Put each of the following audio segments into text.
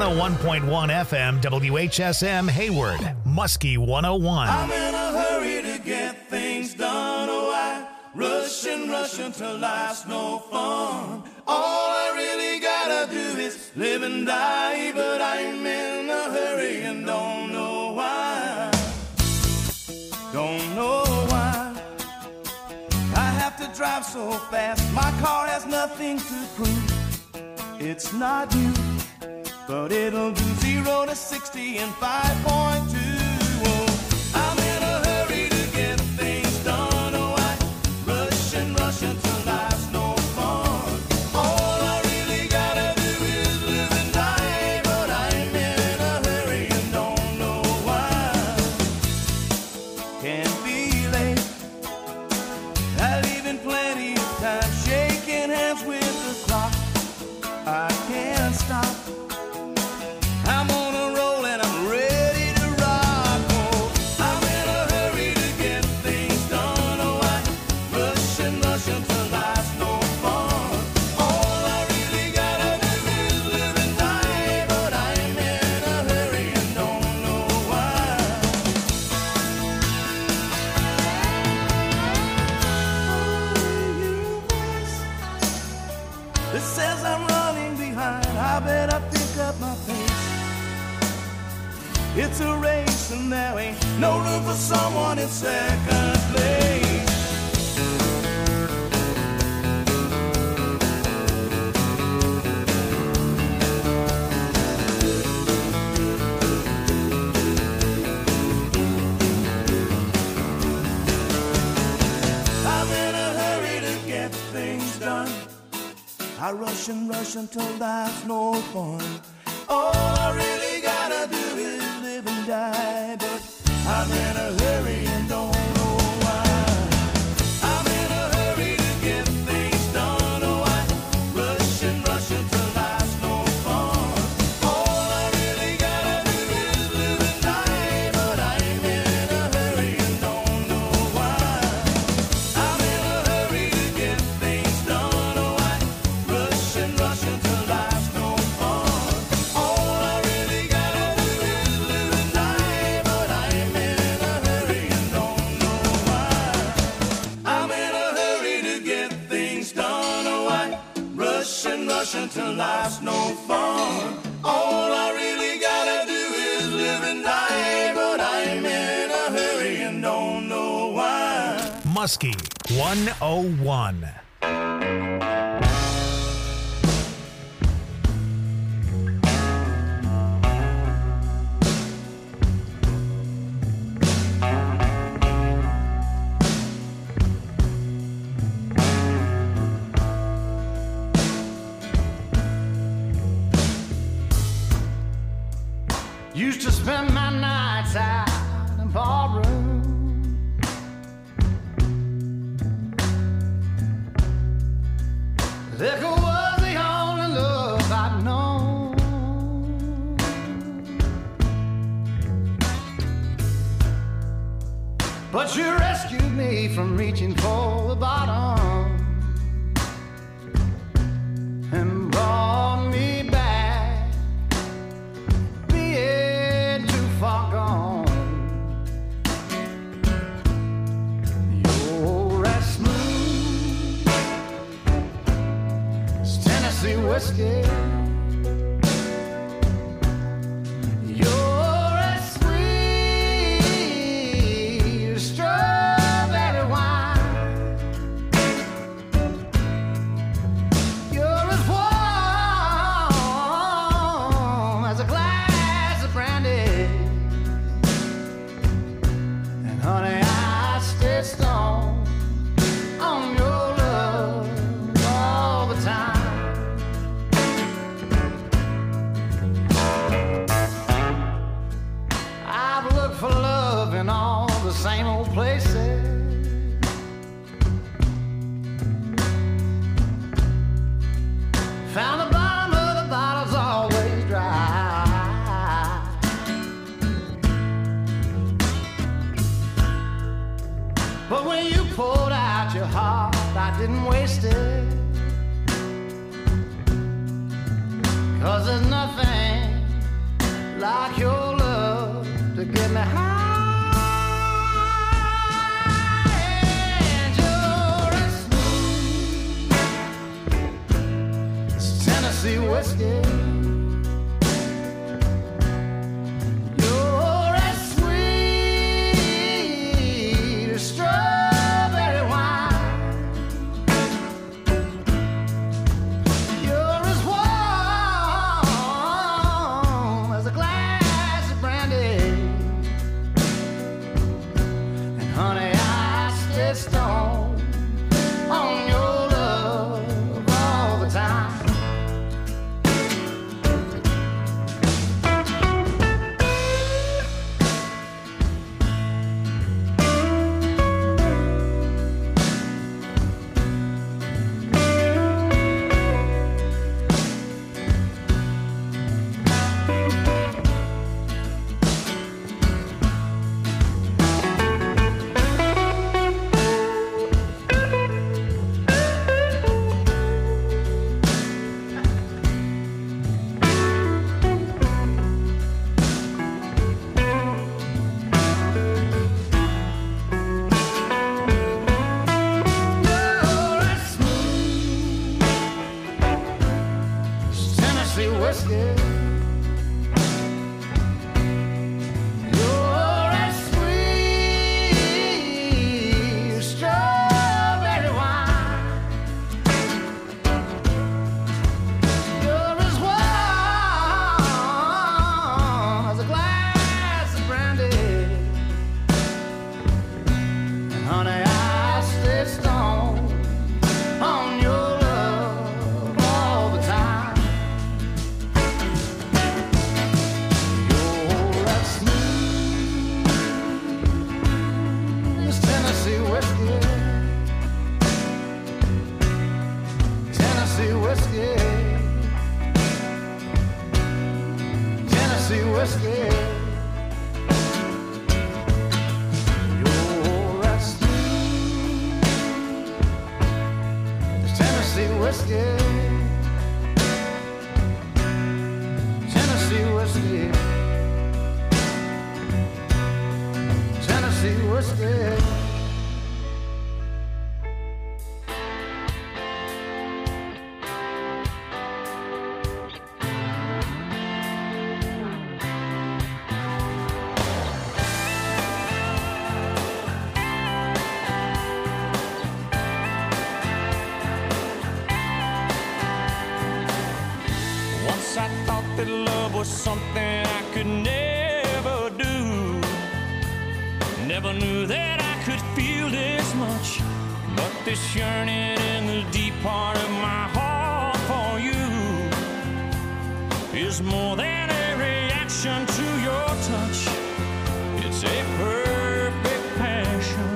101.1 FM, WHSM, Hayward, Muskie 101. I'm in a hurry to get things done. Oh, I rush until life's no fun. All I really gotta do is live and die, but I'm in a hurry and don't know why. Don't know why I have to drive so fast. My car has nothing to prove. It's not new, but it'll do 0 to 60 in 5.2. Oh, I'm in a hurry to get things done. Oh, I rush until life's no fun. All I really gotta do is live and die, but I'm in a hurry and don't know why. Can't be late. I leave in plenty of time, shaking hands with the clock. I can't stop. I'm on a roll and I'm ready to rock. Oh, I'm in a hurry to get things done. Oh, I rush until life's no fun. All I really gotta do is live and die, but I'm in a hurry and don't know why. It says I'm running behind. I better pick up my pace. It's a race and there ain't no room for someone in second place. I'm in a hurry to get things done. I rush until life's no fun. All I really gotta do is live and die, but I'm in a hurry and don't know why. I'm in a hurry to get things done. Oh, I rush until life's no fun. All I really gotta do is live and die, but I'm in a hurry and don't know why. I'm in a hurry to get things done. Oh, I rush until life's no fun. All I really gotta do is live and die, but I'm in a hurry and don't know why. I'm in a hurry to get things done. Oh, I rush until life's no fun. All I really gotta do is live and die, but I'm in a hurry and don't know why. Muskie 101. Used to spend my nights out in ballroom. Liquor was the only love I'd known. But you rescued me from reaching for the bottom and brought me back, being too far gone. You're as smooth as Tennessee whiskey. You're as sweet as strawberry wine. You're as warm as a glass of brandy. And honey, I stay stoned on your love all the time. I've looked for love in all the same old places. Found the bottom of the bottle's always dry. But when you poured out your heart, I didn't waste it. 'Cause there's nothing like your love to get me high. And you're as smooth as Tennessee whiskey. You're as sweet as strawberry wine. You're as warm as a glass of brandy. And honey, I stay stoned on your love all the time. You're as smooth as Tennessee whiskey. You're as sweet as strawberry wine. You're as warm as a glass of brandy. And honey, I stay stoned on your love all the time. You're as smooth as Tennessee whiskey. Tennessee whiskey. Tennessee whiskey. You're as smooth as Tennessee whiskey. Tennessee whiskey. Tennessee whiskey. Once I thought that love was something I could never do. Never knew that I could feel this much. But this yearning in the deep part of my heart for you is more than a reaction to your touch. It's a perfect passion.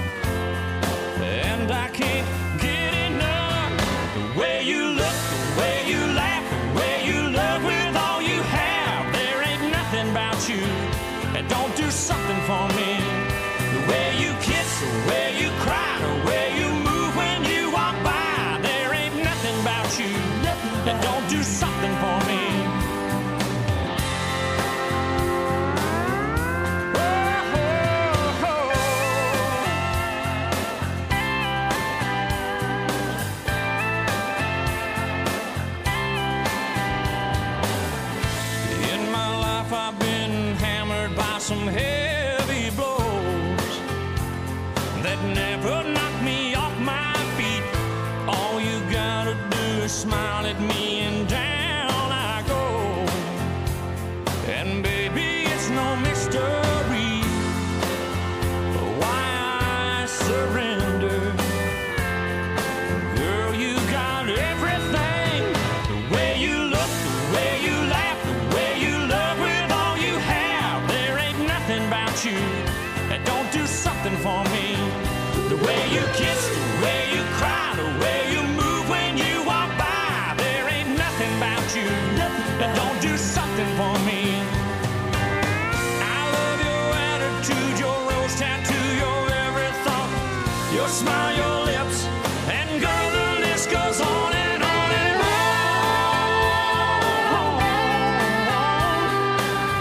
And I can't get enough. The way you look, the way you laugh, the way you love with all you have. There ain't nothing about you that don't do something for me. The way you kiss, the way you cry, the way you move when you walk by. There ain't nothing about you that don't do something for me. Oh, oh, oh. In my life I've been hammered by some heavy blows that never knocked me off my feet. All you gotta do is smile at me and down I go. And baby, it's no mystery why I surrender. Girl, you got everything. The way you look, the way you laugh, the way you love with all you have. There ain't nothing about you that don't do something for me. The way you kiss, the way you cry, the way you move when you walk by. There ain't nothing about you that don't do something for me. I love your attitude, your rose tattoo, your every thought, your smile, your lips, and girl, the list goes on and on and on.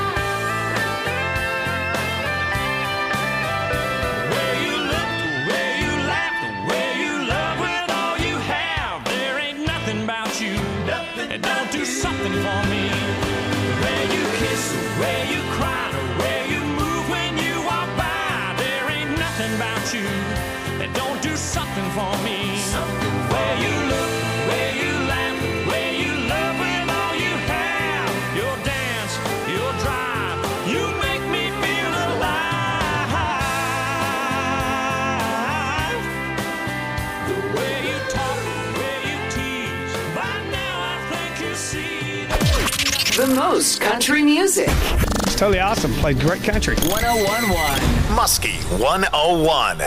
something for me. Where you kiss, where you cry, where you move when you walk by. There ain't nothing about you that don't do something for me. Where you look, where you laugh, where you love with all you have. Your dance, your drive, you make me feel alive. The way you talk, the way you tease, by now I think you see that. The most country music. It's totally awesome. Played great country. 1011. Muskie 101.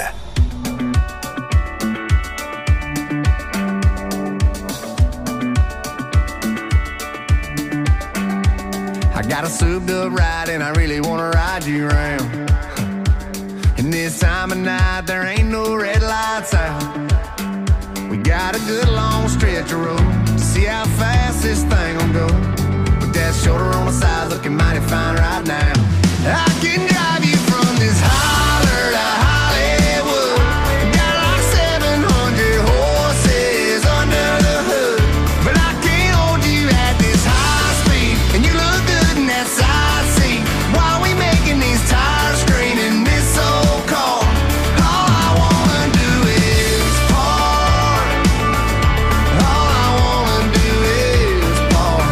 I got a souped up ride and I really wanna ride you around. And this time of night there ain't no red lights out. We got a good long stretch of road to see how fast this thing will go. With that shoulder on the side looking mighty fine right now. I can drive you from this holler to Hollywood. Got like 700 horses under the hood. But I can't hold you at this high speed. And you look good in that side seat. While we making these tires scream in this old car. All I wanna do is park. All I wanna do is park.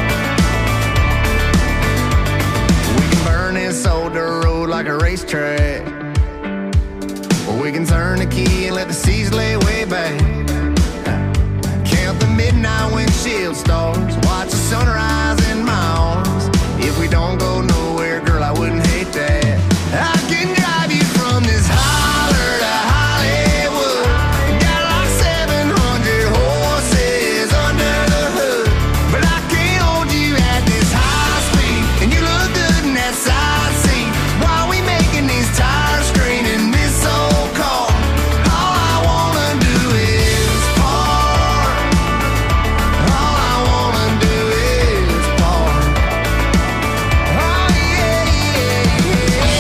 We can burn this old dirt road like a racetrack. Or we can turn the key and let the seas lay way back. Count the midnight windshield stars. Watch the sunrise in my arms. If we don't go nowhere, girl, I wouldn't hate that. I can drive you from this holler to Hollywood. Got like 700 horses under the hood. But I can't hold you at this high speed. And you look good in that side seat. While we making these tires scream in this old car. All I wanna do is park. All I wanna do is park. Oh yeah, yeah, yeah.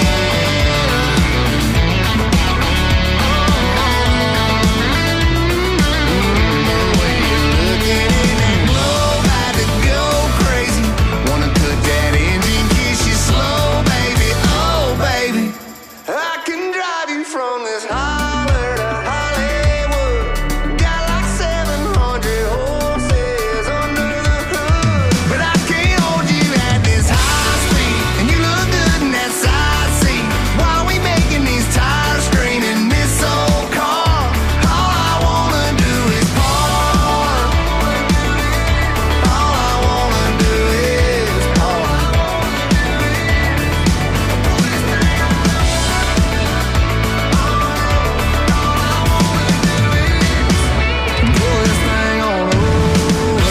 The way you're looking in that glow, about to go crazy. Wanna cut that engine, kiss you slow, baby. Oh, baby. I can drive you from this holler to Hollywood. Got like 700 horses under the hood. But I can't hold you at this high speed. And you look good in that side seat. While we making these tires scream in this old car. All I wanna do is park. All I wanna do is park. Pull this thing on over.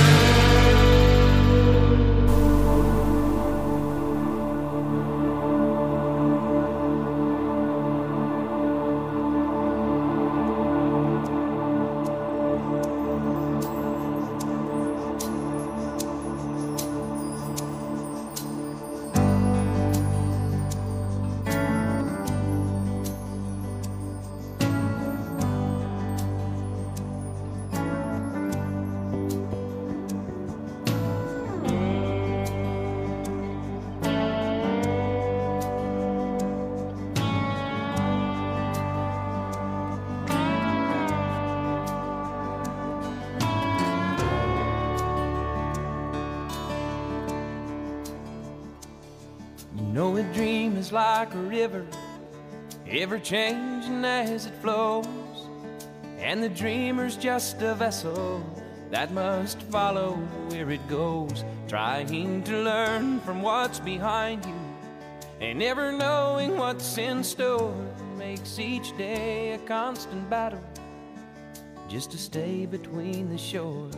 You know a dream is like a river, ever changing as it flows. And the dreamer's just a vessel that must follow where it goes, trying to learn from what's behind you and never knowing what's in store. Makes each day a constant battle just to stay between the shores.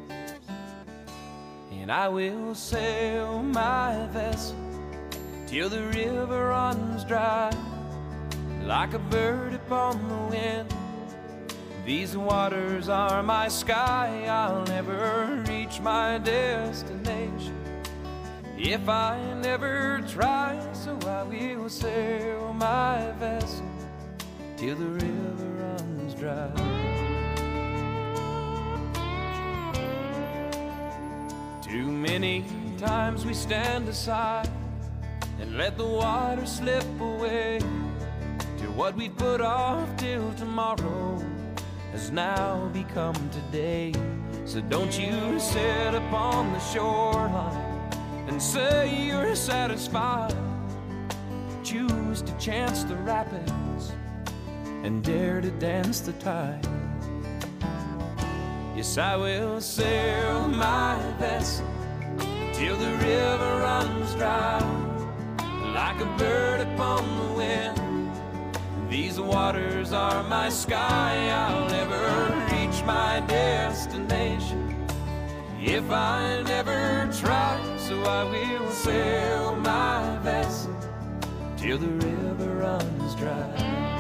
And I will sail my vessel till the river runs dry, like a bird upon the wind. These waters are my sky. I'll never reach my destination if I never try. So I will sail my vessel till the river runs dry. Many times we stand aside and let the water slip away to what we'd put off till tomorrow has now become today. So don't you sit upon the shoreline and say you're satisfied. Choose to chance the rapids and dare to dance the tide. Yes, I will sail my vessel till the river runs dry, like a bird upon the wind. These waters are my sky. I'll never reach my destination if I never try. So I will sail my vessel till the river runs dry.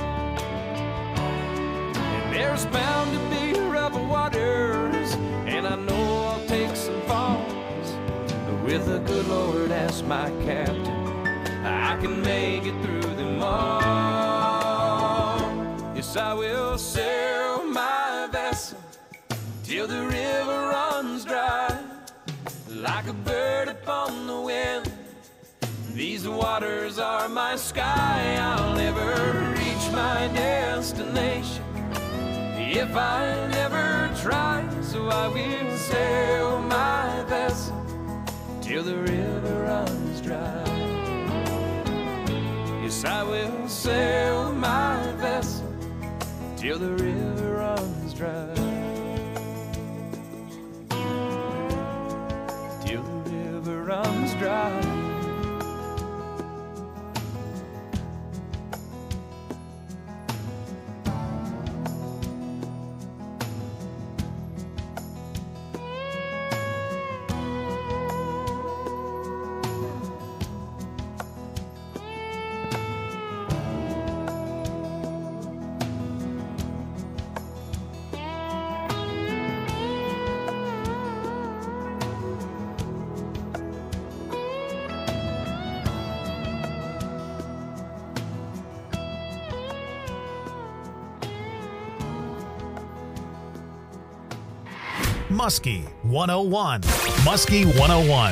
And there's bound to be rough waters, and I know I'll take some falls, but with the good Lord as my captain, I can make it through them all. Yes, I will sail my vessel till the river runs dry, like a bird upon the wind. These waters are my sky. I'll never reach my destination if I never try. So I will sail my vessel till the river runs dry. Yes, I will sail my vessel till the river runs dry. Till the river runs dry. Muskie 101. Muskie 101.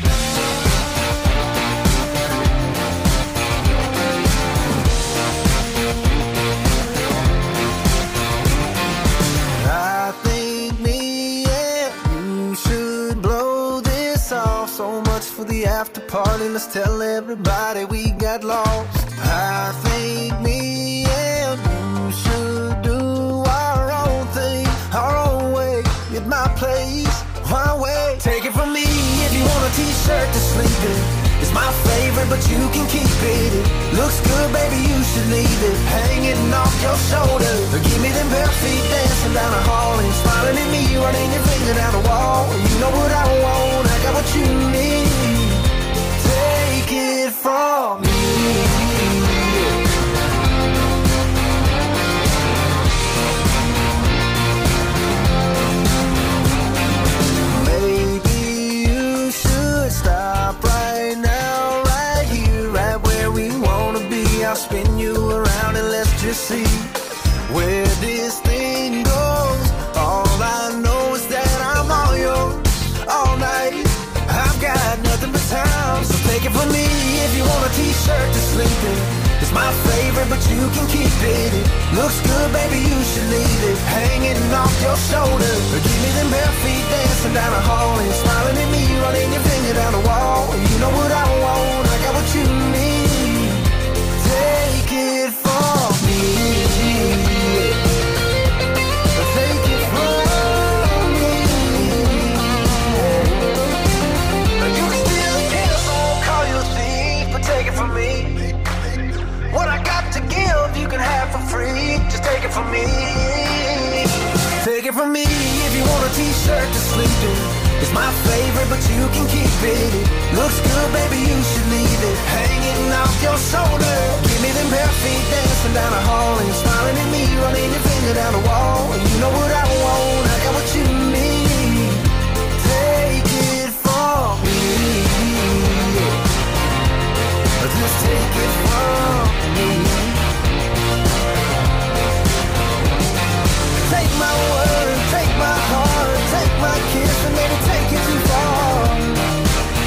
I think me and you should blow this off. So much for the after party, let's tell everybody we got lost. I think me and you should do our own thing, our own way, at my place, my way. Take it from me, if you want a t-shirt to sleep in, it's my favorite, but you can keep it. It looks good, baby, you should leave it hanging off your shoulder. Give me them bare feet dancing down the hall and smiling at me, running your finger down the wall. You know what I want, I got what you need. Take it from me. Stop right now, right here, right where we wanna be. I'll spin you around and let's just see where this thing goes. All I know is that I'm all yours all night. I've got nothing but time, so take it from me. If you want a t-shirt to sleep in, it's my favorite, but you can keep it. It looks good, baby, you should leave it hanging off your shoulder. Give me them bare feet dancing down the hall and smiling at me, running your finger down the wall. You know what I want, I got what you need. Take it from me. Take it from me. You can still get us, I won't call you a thief, but take it from me. What I got to give, you can have for free. Just take it from me. Take it from me. If you want a t-shirt to sleep in, it's my favorite, but you can keep it. It looks good, baby, you should leave it hanging off your shoulder. Give me them bare feet dancing down the hall and smiling at me, running your finger down the wall. You know what I want, I got what you need. Take it from me. Just take it from me. Take my word, take my heart, take my kiss, and maybe take it too far.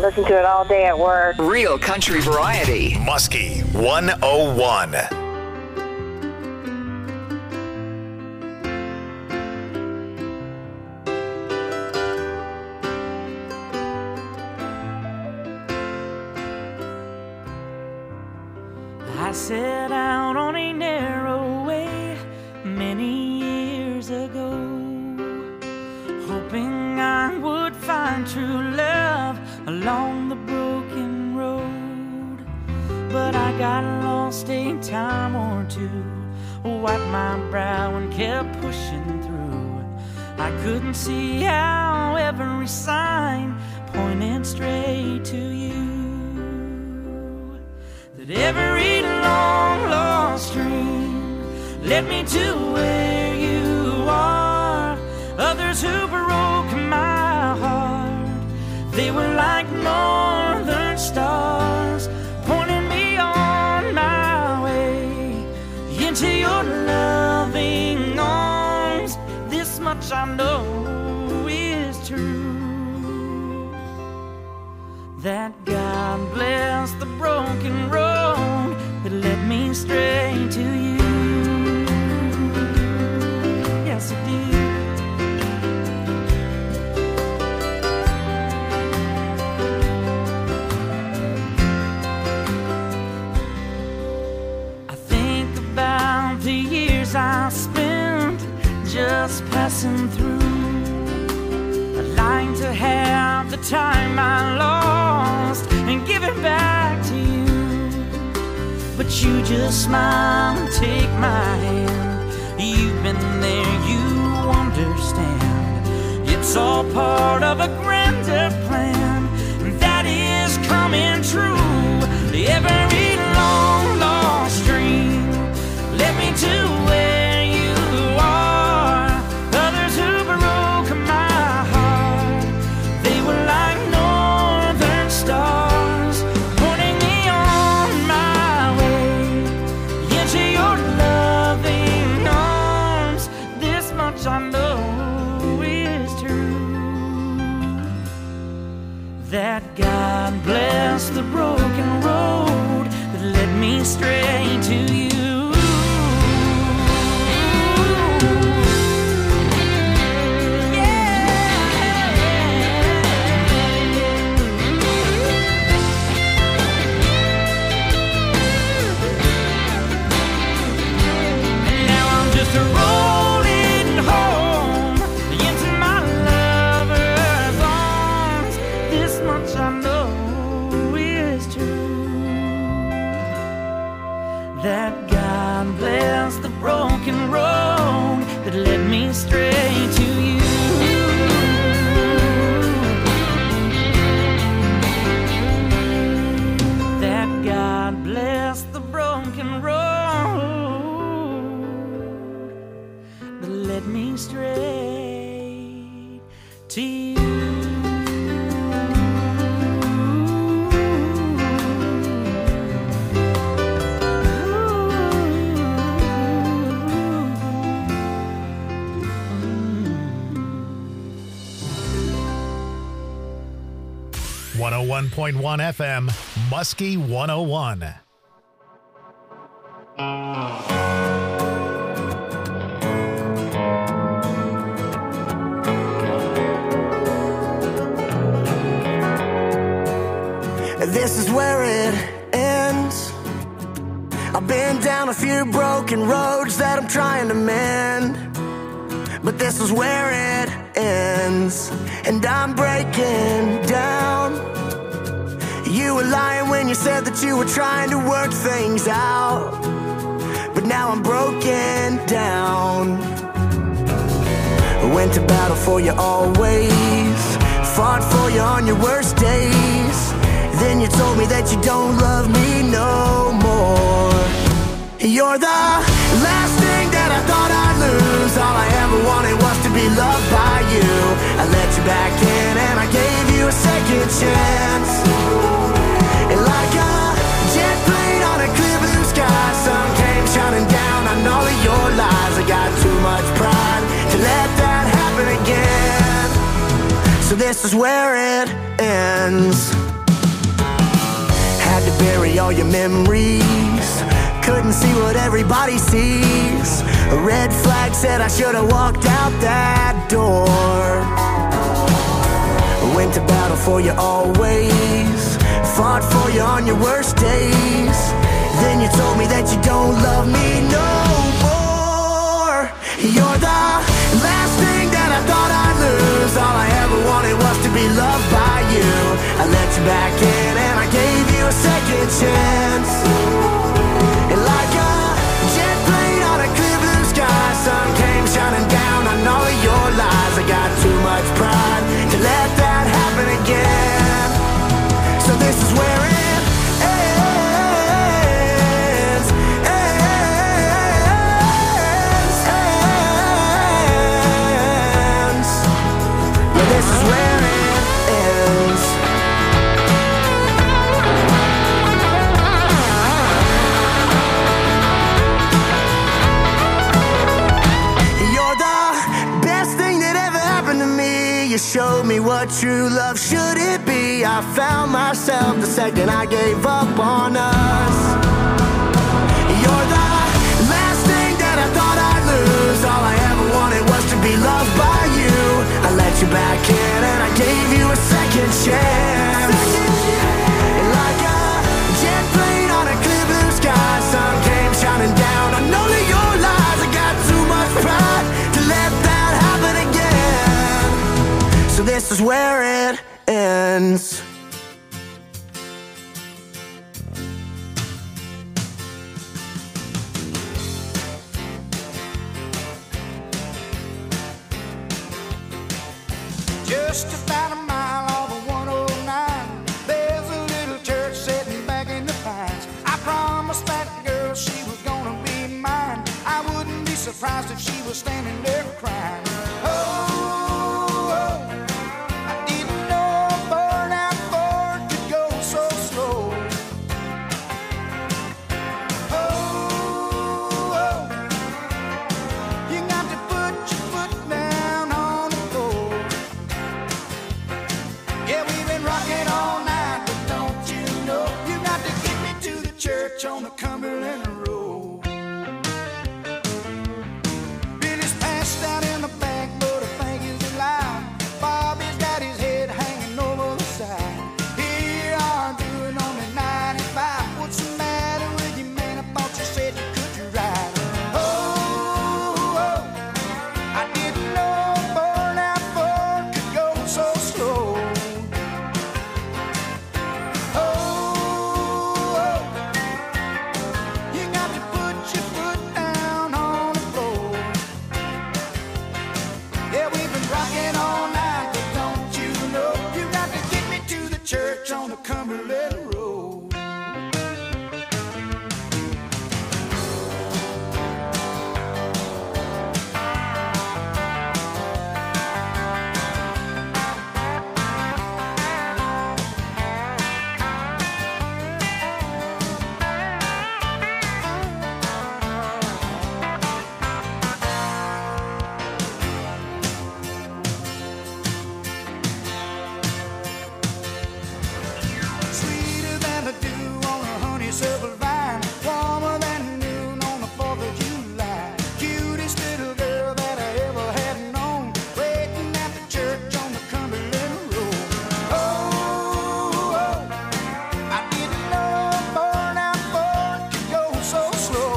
listen to it all day at work. Real country variety. Muskie 101. I set out on a narrow way many years ago, hoping I would find true love along the broken road. But I got lost a time or two, wiped my brow and kept pushing through. I couldn't see how every sign pointed straight to you. That every long lost dream led me to where you are. Others who broke my heart, they were like northern stars, pointing me on my way into your loving arms. This much I know is true, that God bless the broken road that led me straight to you. Yes, it did. I think about the years I spent just passing through, lying to have the time I lost and give it back to you. But you just smile and take my hand. You've been there, you understand. It's all part of a grander plan that is coming true. Every long lost dream led me to where you are. Others who broke my heart, they were like northern stars, pointing me on my way into your loving arms. This much I know is true, that God bless the broken road that led me straight to you. Rolling home into my lover's arms. This much I know is true, that God bless the broken road that led me straight to you. That God bless the broken road that led me straight to you. Oh 101.1 FM, Muskie 101. This is where it ends. I've been down a few broken roads that I'm trying to mend, but this is where it ends, and I'm breaking down. You were lying when you said that you were trying to work things out, but now I'm broken down. I went to battle for you always, fought for you on your worst days. Then you told me that you don't love me no more. You're the last thing that I thought I'd lose. All I ever wanted was to be loved by you. I let you back in and I gave you a second chance. And like a jet plane on a clear blue sky, sun came shining down on all of your lies. I got too much pride to let that happen again. So this is where it ends. bury all your memories. Couldn't see what everybody sees. A red flag said I should have walked out that door. Went to battle for you always. Fought for you on your worst days. Then you told me that you don't love me no more. You're the last thing that I thought I'd lose. All I ever wanted was to be loved by you. I let you back in and I gave you a second chance. And like a jet plane on a clear blue sky, sun came shining down on all of your lies. I got too much pride to let that happen again. So this is where it ends. Yeah, this is where it ends. You're the best thing that ever happened to me. You showed me what true love should it be. I found myself the second I gave up on us. You're the last thing that I thought I'd lose. All I ever wanted was to be loved by you. I let you back in and I gave you a second chance. And like a jet plane on a clear blue sky, sun came shining down on all of your lies. I got too much pride to let that happen again. So this is where it ends. Just about a mile off of 109, there's a little church sitting back in the pines. I promised that girl she was gonna be mine. I wouldn't be surprised if she was standing there crying. Oh, I didn't know a burnout Ford could go so slow. Oh, you got to put your foot down on the floor. Yeah, we've been rocking all night, but don't you know you got to get me to the church on the Cumberland Road. Billy's passed out in the back, but I think he's alive. Bobby's got his head hanging over the side. Here I'm doing only 95. What's the matter with you, man? I thought you said you could ride. Oh, I didn't know a burnout Ford could go so slow. You got to put your foot down on the floor. Yeah, we've been rocking all night, but don't you know you got to get me to the church on the Cumberland Road. Sweeter than the dew on a honeysuckle vine, warmer than noon on the 4th of July. Cutest little girl that I ever had known, waiting at the church on the Cumberland Road. Oh, I didn't know a burnout Ford could go so slow.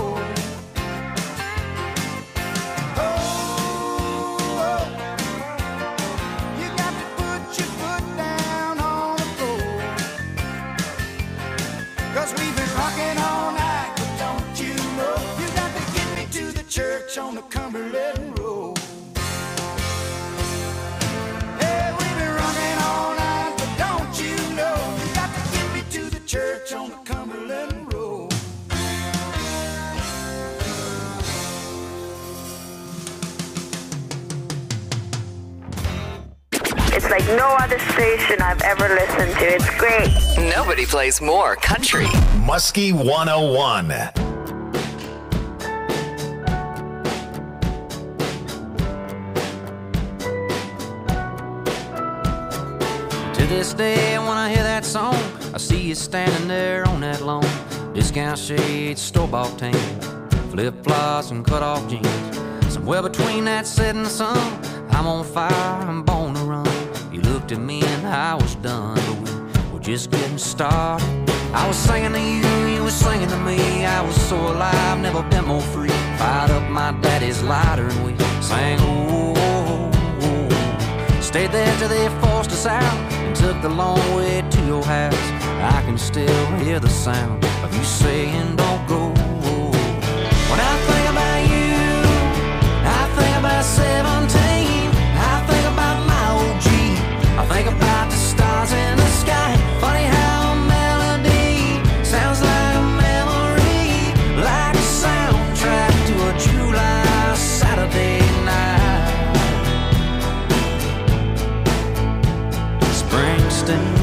Oh, you got to put your foot down on the floor. 'Cause we've been rocking all night, but don't you know you got to get me to the church on the Cumberland Road. Hey, we've been rocking all night, but don't you know you got to get me to the church on the Cumberland Road. It's like no other station I've ever listened to. It's great. Nobody plays more country. Muskie 101. To this day, when I hear that song, I see you standing there on that lawn, discount shades, store-bought tan, flip-flops and cut-off jeans. Somewhere between that setting sun, I'm on fire, I'm born to run. You looked at me and I was done, but we were just getting started. I was singing to you, you were singing to me. I was so alive, never been more free. Fired up my daddy's lighter and we sang, oh, oh, oh. Stayed there till they forced us out and took the long way to your house. I can still hear the sound of you saying, don't go. When I think about you, I think about 17. I think about my old Jeep. I think about the stars in the sky. Funny how a melody sounds like a memory, like a soundtrack to a July Saturday night. Springsteen.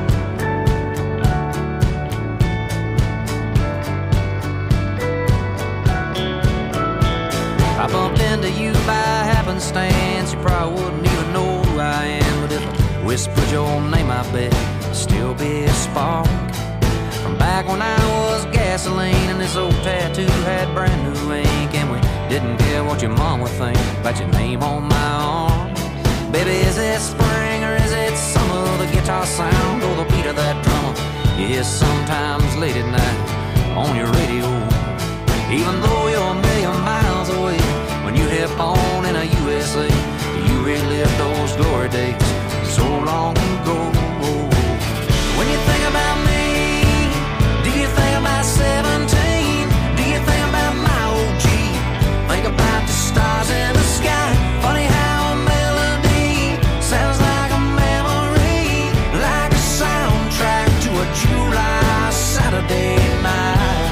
I bumped into you by happenstance. You probably wouldn't even know who I am, but if I whispered your name, I bet it'd still be a spark from back when I was gasoline and this old tattoo had brand new ink, and we didn't care what your mom would think about your name on my arm. Baby, is it spring or is it summer? The guitar sound or the beat of that drummer you hear sometimes late at night on your radio. Even though you're a million miles away, when you hit on in a USA, you relive those glory days so long ago. When you think about me, do you think about 17? Do you think about my old Jeep? Think about the stars in the sky. Funny how a melody sounds like a memory, like a soundtrack to a July Saturday night.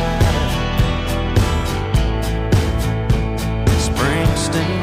Springsteen.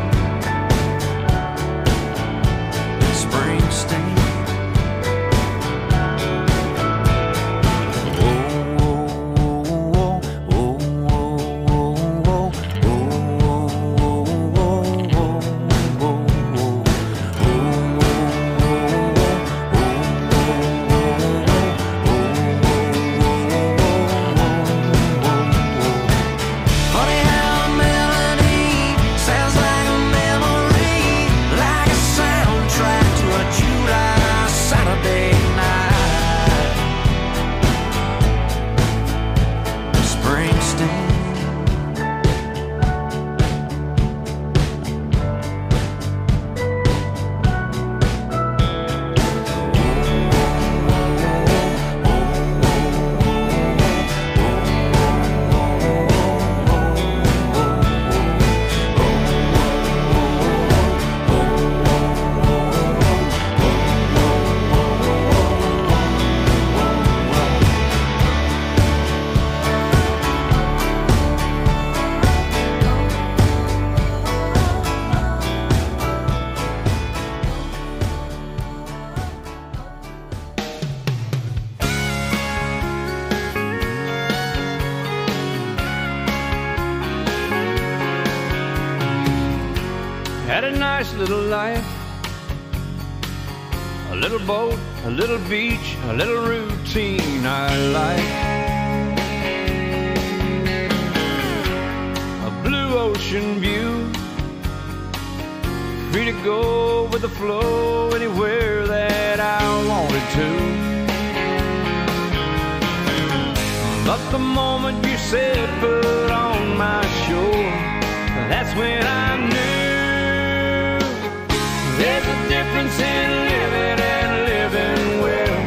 Had a nice little life, a little boat, a little beach, a little routine I like. A blue ocean view, free to go with the flow anywhere that I wanted to. But the moment you said put on my shore, that's when I knew there's a difference in living and living well.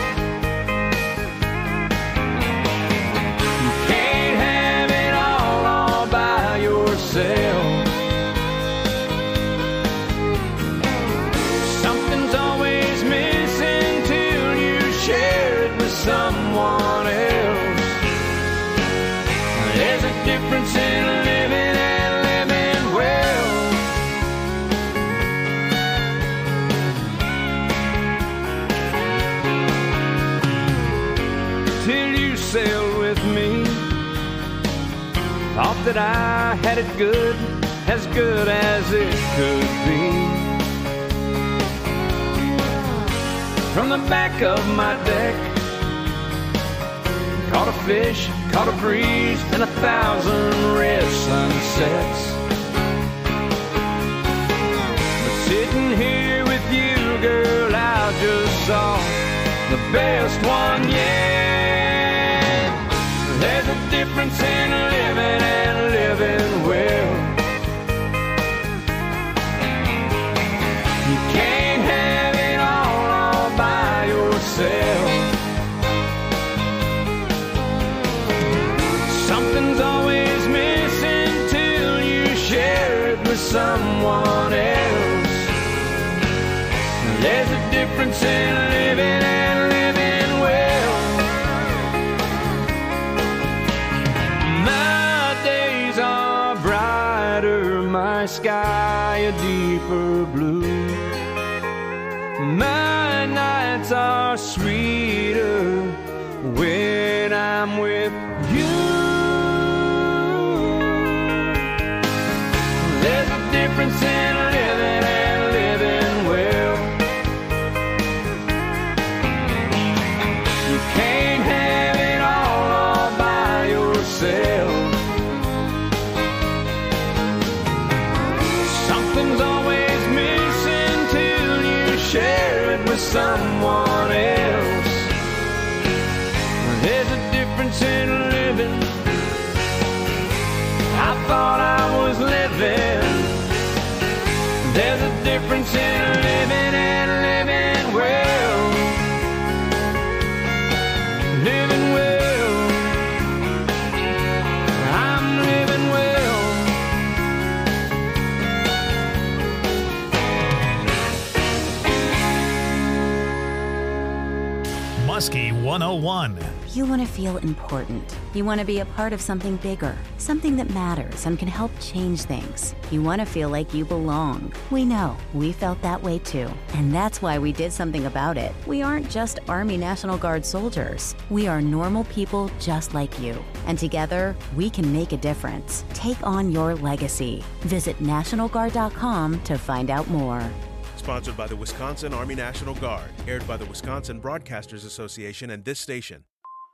You can't have it all by yourself. Something's always missing till you share it with someone else. There's a difference in living and living well. Till you sailed with me, thought that I had it good as it could be. From the back of my deck, Caught a fish, caught a breeze, and 1,000 red sunsets. But sitting here with you, girl, I just saw the best one yet. There's a difference in living and living well. You can't have it all by yourself. Something's always missing till you share it with someone else. There's a difference in living and living well. My days are brighter, my sky a deeper blue. My nights are sweeter when I'm with you. There's a difference in living and living well. You can't have it all by yourself. Something's always missing till you share it with someone else. There's a difference in living. I thought I was living. There's a difference in living and living well. Living well. I'm living well. Muskie 101. You want to feel important. You want to be a part of something bigger, something that matters and can help change things. You want to feel like you belong. We know. We felt that way too. And that's why we did something about it. We aren't just Army National Guard soldiers. We are normal people just like you. And together, we can make a difference. Take on your legacy. Visit NationalGuard.com to find out more. Sponsored by the Wisconsin Army National Guard. Aired by the Wisconsin Broadcasters Association and this station.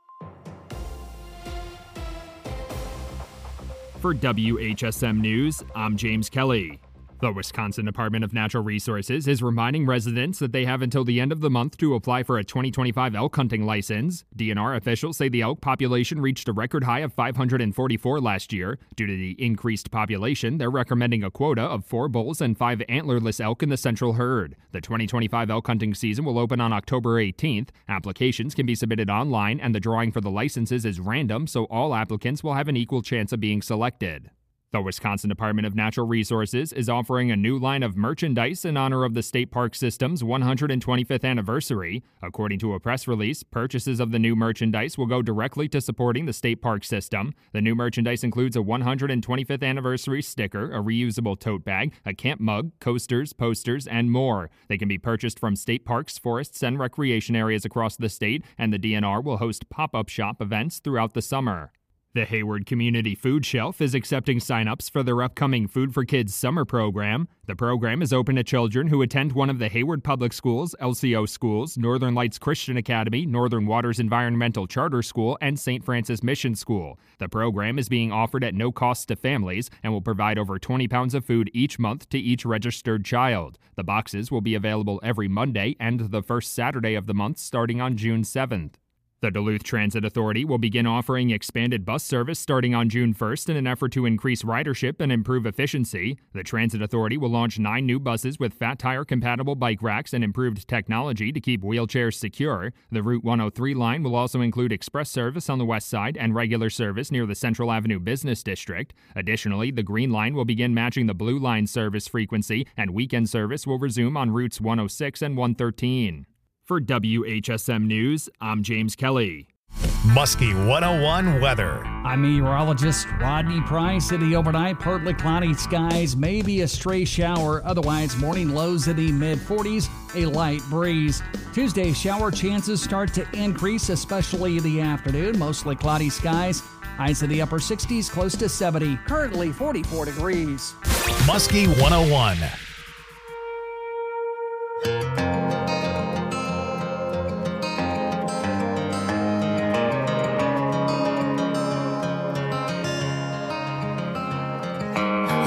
For WHSM News, I'm James Kelly. The Wisconsin Department of Natural Resources is reminding residents that they have until the end of the month to apply for a 2025 elk hunting license. DNR officials say the elk population reached a record high of 544 last year. Due to the increased population, they're recommending a quota of 4 bulls and 5 antlerless elk in the central herd. The 2025 elk hunting season will open on October 18th. Applications can be submitted online, and the drawing for the licenses is random, so all applicants will have an equal chance of being selected. The Wisconsin Department of Natural Resources is offering a new line of merchandise in honor of the state park system's 125th anniversary. According to a press release, purchases of the new merchandise will go directly to supporting the state park system. The new merchandise includes a 125th anniversary sticker, a reusable tote bag, a camp mug, coasters, posters, and more. They can be purchased from state parks, forests, and recreation areas across the state, and the DNR will host pop-up shop events throughout the summer. The Hayward Community Food Shelf is accepting sign-ups for their upcoming Food for Kids summer program. The program is open to children who attend one of the Hayward Public Schools, LCO schools, Northern Lights Christian Academy, Northern Waters Environmental Charter School, and St. Francis Mission School. The program is being offered at no cost to families and will provide over 20 pounds of food each month to each registered child. The boxes will be available every Monday and the first Saturday of the month starting on June 7th. The Duluth Transit Authority will begin offering expanded bus service starting on June 1st in an effort to increase ridership and improve efficiency. The Transit Authority will launch 9 new buses with fat tire-compatible bike racks and improved technology to keep wheelchairs secure. The Route 103 line will also include express service on the west side and regular service near the Central Avenue Business District. Additionally, the Green Line will begin matching the Blue Line service frequency, and weekend service will resume on routes 106 and 113. For WHSM News, I'm James Kelly. Muskie 101 weather. I'm meteorologist Rodney Price. In the overnight, partly cloudy skies, maybe a stray shower. Otherwise, morning lows in the mid-40s, a light breeze. Tuesday, shower chances start to increase, especially in the afternoon. Mostly cloudy skies. Highs in the upper 60s, close to 70. Currently 44 degrees. Muskie 101.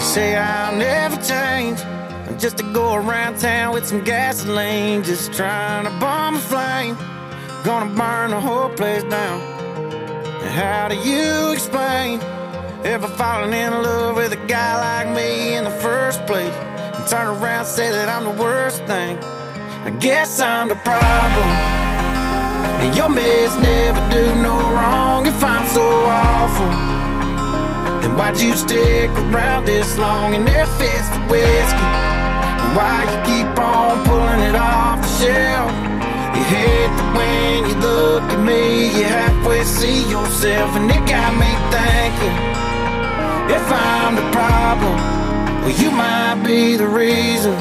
say I'll never change, just to go around town with some gasoline, just trying to bomb a flame, gonna burn the whole place down. And how do you explain ever falling in love with a guy like me in the first place, and turn around and say that I'm the worst thing? I guess I'm the problem, and your mess never do no wrong. If I'm so awful, then why'd you stick around this long in their fist of whiskey? And why you keep on pulling it off the shelf? You hate that when you look at me, you halfway see yourself, and it got me thinking, if I'm the problem, well, you might be the reason.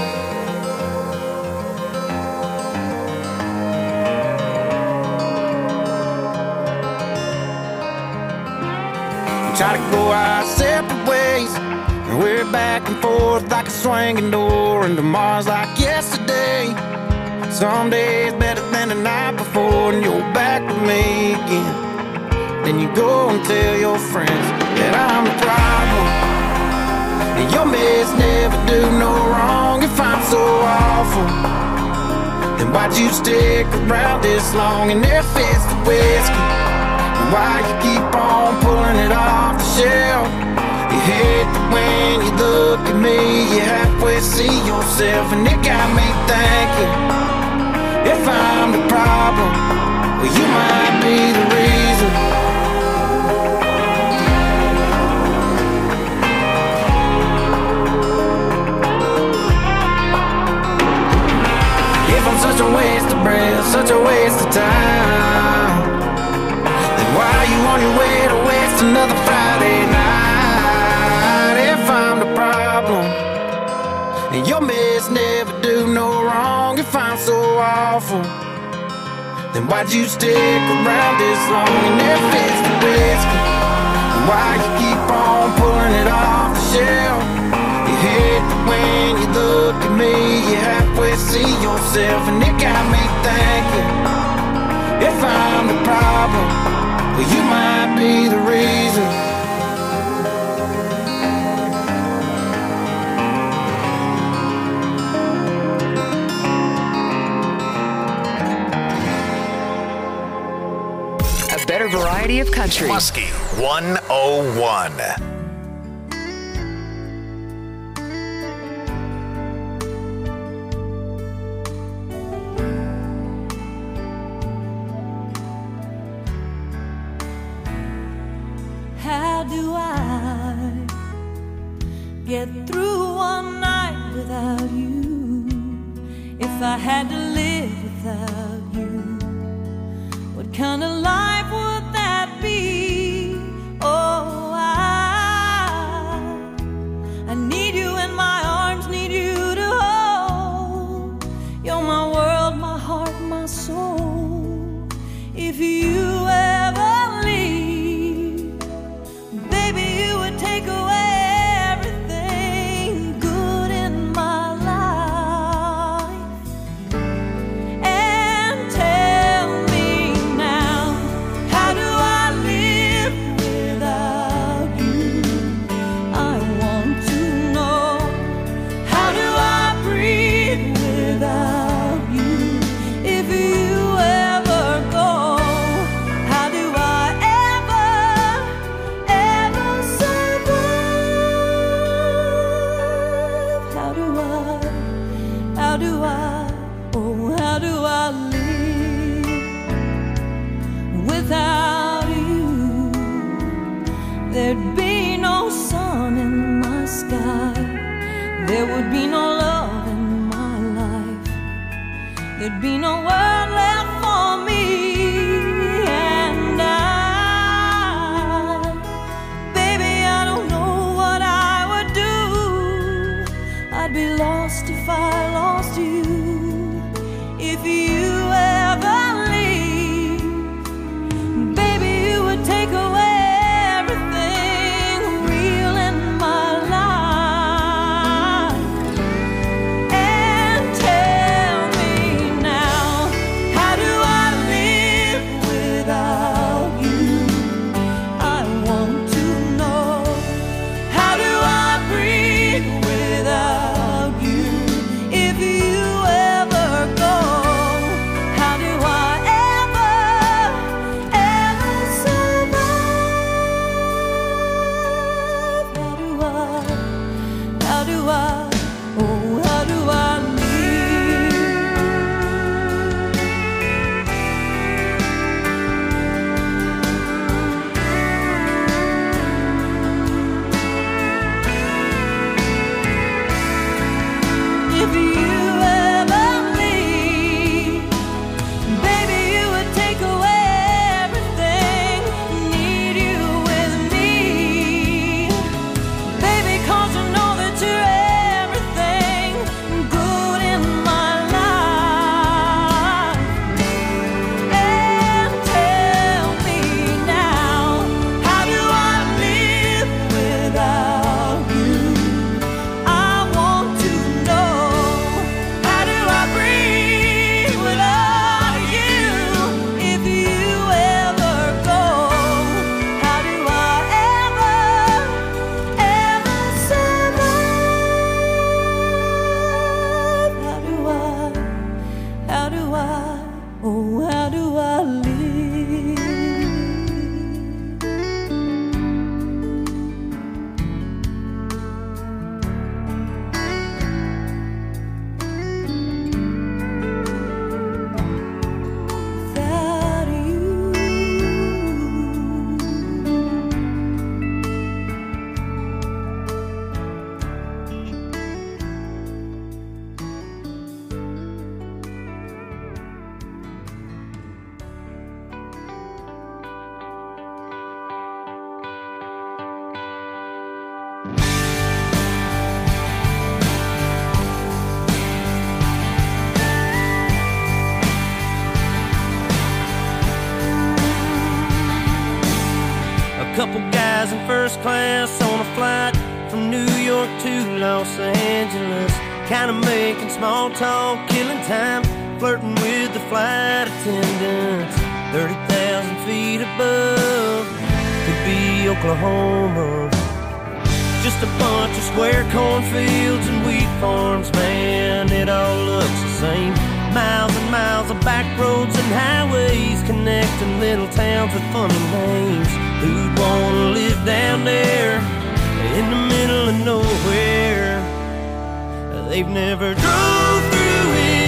Try to go our separate ways, and we're back and forth like a swinging door, and tomorrow's like yesterday. Some days better than the night before, and you're back with me again. Then you go and tell your friends that I'm the problem, and your mess never do no wrong. If I'm so awful, then why'd you stick around this long in their fist of whiskey? Why you keep on pulling it off the shelf? You hate that when you look at me, you halfway see yourself, and it got me thinking, if I'm the problem, well, you might be the reason. If I'm such a waste of breath, such a waste of time, why are you on your way to waste another Friday night? If I'm the problem, and your mess never do no wrong. If I'm so awful, then why'd you stick around this long in their fist of whiskey? And why you keep on pulling it off the shelf? You hate that when you look at me, you halfway see yourself, and it got me thinking, if I'm the problem, well, you might be the reason. A better variety of country. Muskie 101. How do I get through one night without you? If I had to live without you, what kind of life would that be? Oh, I need you in my arms, need you to hold. You're my world, my heart, my soul. If you ever leave, baby, you would take away everything good in my life. And tell me now, how do I live without you? I want to know, how do I breathe without you? If you ever go, how do I ever survive? How do I, oh, how do I live without you? There'd be no sun in my sky, there would be no love in my life, there'd be no world left for me. And baby, I don't know what I would do. I'd be lost if I lost you. If you ever leave, baby, you would take away everything real in my life. And tell me now, how skies in first class on a flight from New York to Los Angeles. Kinda making small talk, killing time, flirting with the flight attendants. 30,000 feet above, could be Oklahoma. Just a bunch of square cornfields and wheat farms, man, it all looks the same. Miles and miles of back roads and highways connecting little towns with funny names. Who'd wanna live down there in the middle of nowhere? They've never drove through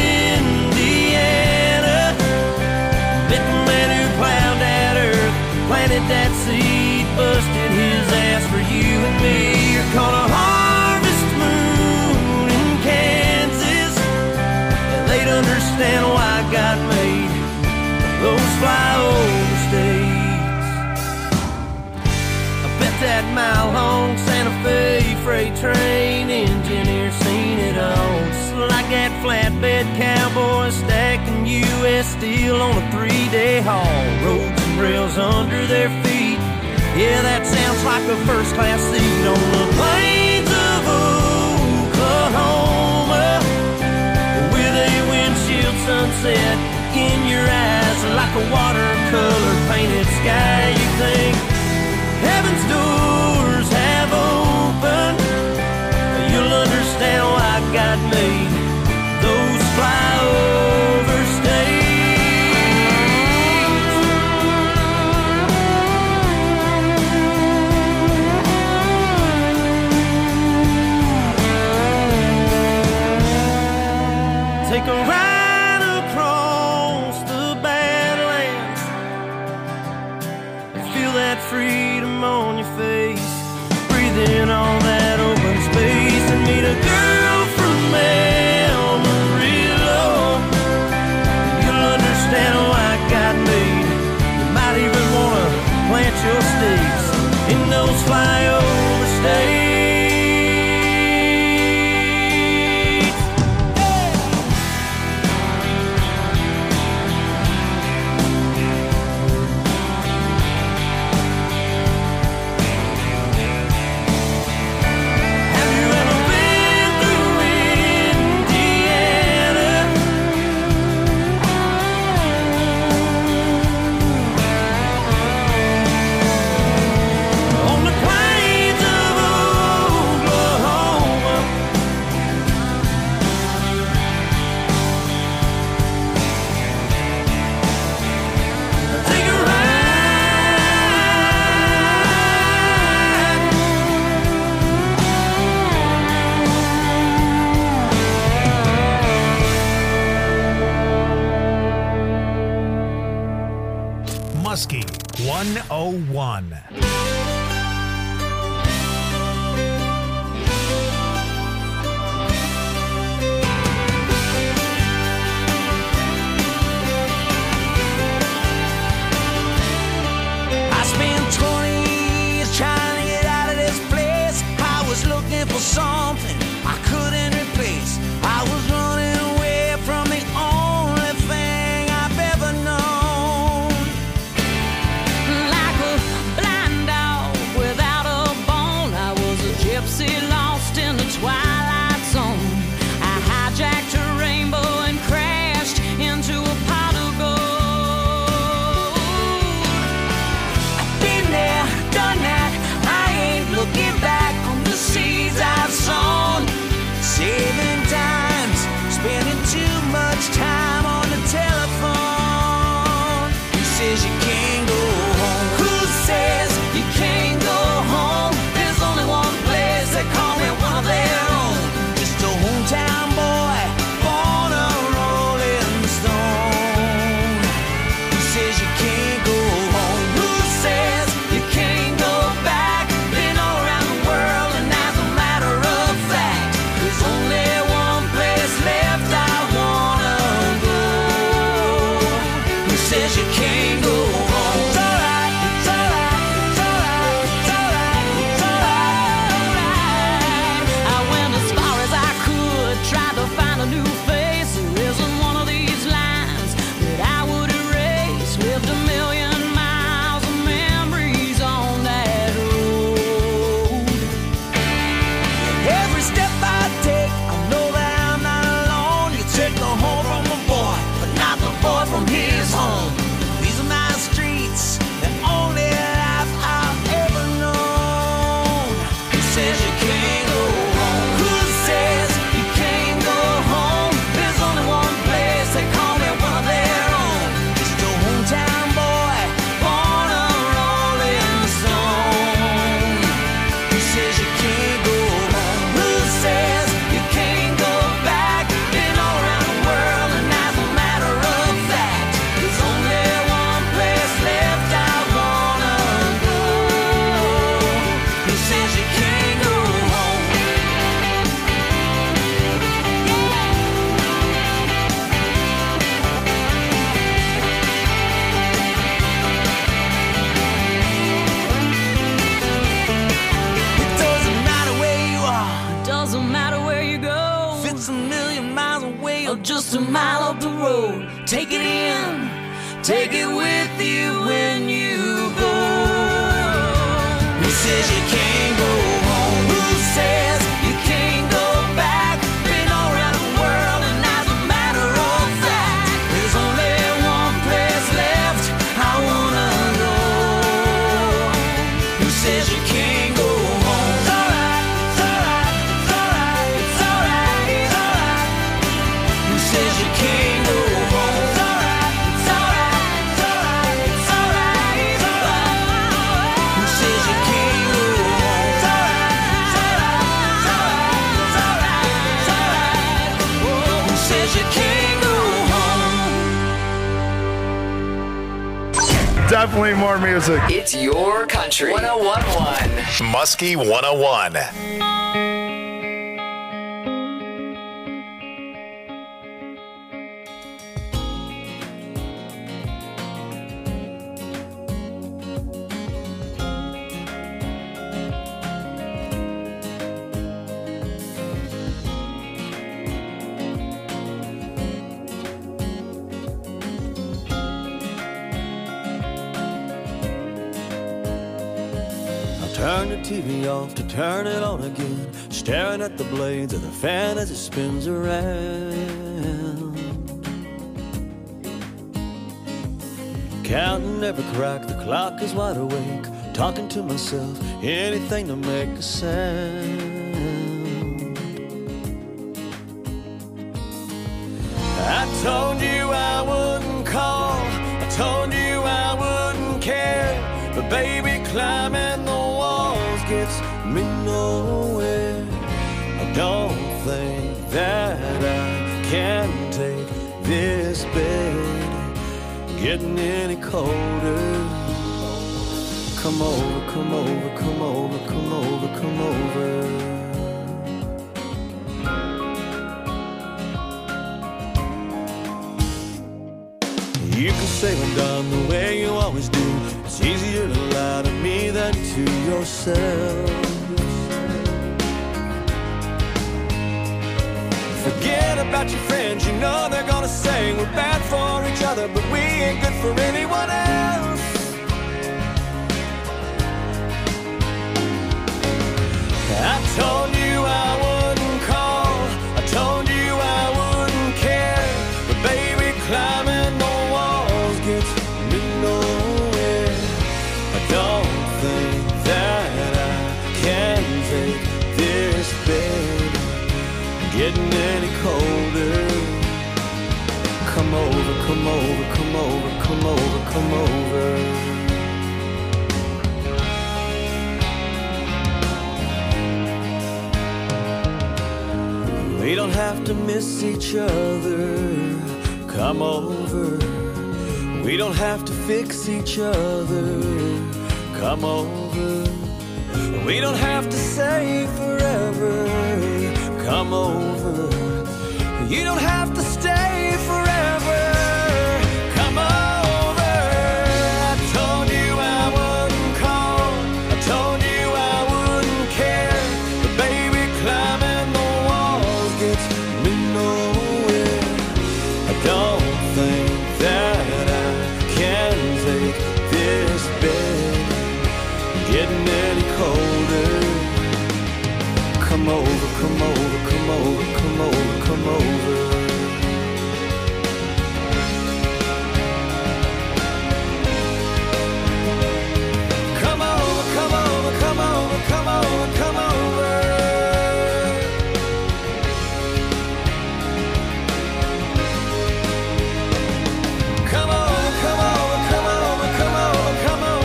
Indiana, met the man who plowed that earth, planted that seed, busted his ass for you and me. You're called a harvest moon in Kansas. They'd understand why God made those flyover states. I bet that mile-long Santa Fe freight train engineer seen it all. Just like that flatbed cowboy stacking U.S. steel on a 3-day haul. Roads and rails under their feet. Yeah, that sounds like a first-class seat on the plains of Oklahoma, with a windshield sunset in your eyes like a watercolor painted sky. You think heaven's doors have opened, you'll understand why God made those flyover states. Take a ride across the Badlands and feel that freedom on your face. Breathe in all that open space and meet a girl from Amarillo. You'll understand why God made. You might even want to plant your stakes in those flyover states. Muskie 101. For something I couldn't replace. I was running away from the only thing I've ever known. Like a blind or just a mile up the road. Take it in, take it with you when you go. Who says you can't go home? Who says you can't go back? Been all around the world and as a matter of fact, there's only one place left I wanna go. Who says you can't go home? It's alright, it's alright, it's alright, it's alright, it's alright. Who says you can't go home? It's alright, it's alright, it's alright, it's alright, it's alright. Who says you can't go home? It's alright, it's alright, it's alright, it's alright, it's alright. Oh, who says you can't go home? Definitely more music. It's your country. 101.1. Muskie 101. Turn the TV off to turn it on again, staring at the blades of the fan as it spins around. Counting every crack, the clock is wide awake, talking to myself, anything to make a sound. I told you I wouldn't call, I told you I wouldn't care, but baby, climbing the walls gets me nowhere. I don't think that I can take this bed getting any colder. Come over, come over, come over, come over, come over. You can say I'm done the way you always do. It's easier to lie to me than to yourself. Forget about your friends, you know they're gonna say we're bad for each other, but we ain't good for anyone else. I told you I wouldn't call, I told you I wouldn't care, but baby, climbing the walls gets me nowhere. I don't think that I can take this bed getting any colder. Come over, come over, come over, come over, come over. We don't have to miss each other. Come over. We don't have to fix each other. Come over. We don't have to say forever. Come over. You don't have to stay forever. Come over. I told you I wouldn't call, I told you I wouldn't care, but baby, climbing the walls gets me nowhere. I don't think that I can take this bed getting any colder. Come over, come over, come over, come over, come over. Come over, come over, come over, come over, come over. Come over, come over, come over, come over, come over.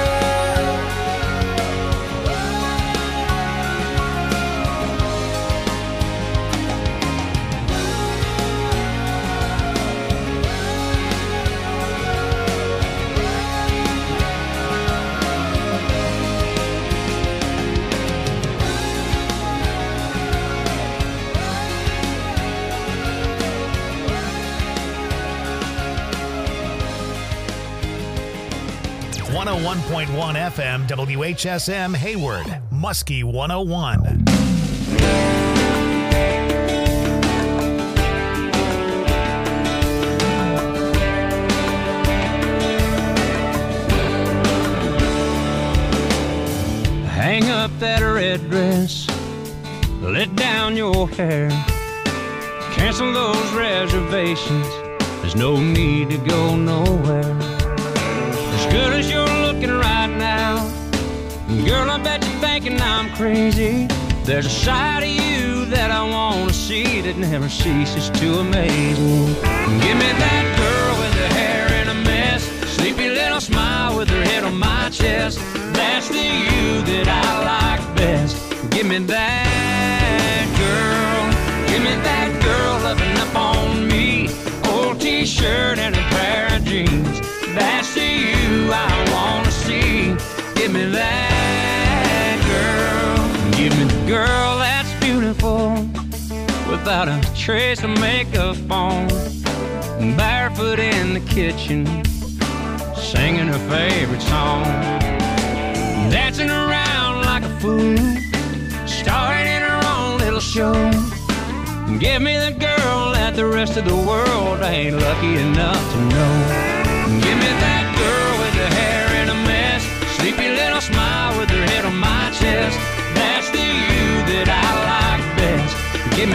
.1 FM, WHSM Hayward, Muskie 101. Hang up that red dress, let down your hair, cancel those reservations. There's no need to go nowhere. As good as you're looking right now, girl, I bet you're thinking I'm crazy. There's a side of you that I want to see that never ceases to amaze me. Give me that girl with her hair in a mess, sleepy little smile with her head on my chest. That's the you that I like best. Give me that girl. Give me that girl loving up on me. Old t-shirt and a pair of jeans. That's the you I want to see. Give me that girl. Give me the girl that's beautiful, without a trace of makeup on, barefoot in the kitchen, singing her favorite song, dancing around like a fool, starring in her own little show. Give me the girl that the rest of the world ain't lucky enough to know. Give me that girl